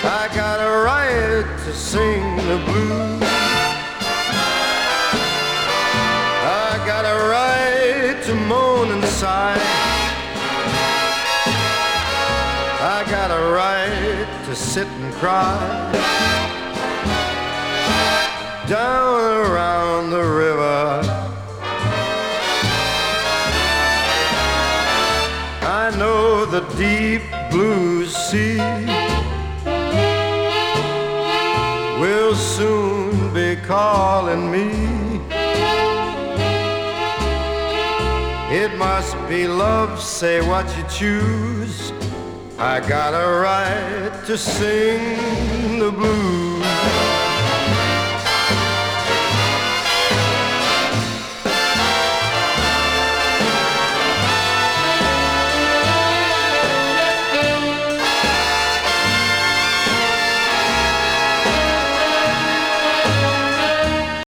I got a right to sing the blues. I got a right to moan and sigh. I got a right to sit and cry. Down around the river, I know the deep blue sea will soon be calling me. It must be love, say what you choose. I got a right to sing the blues.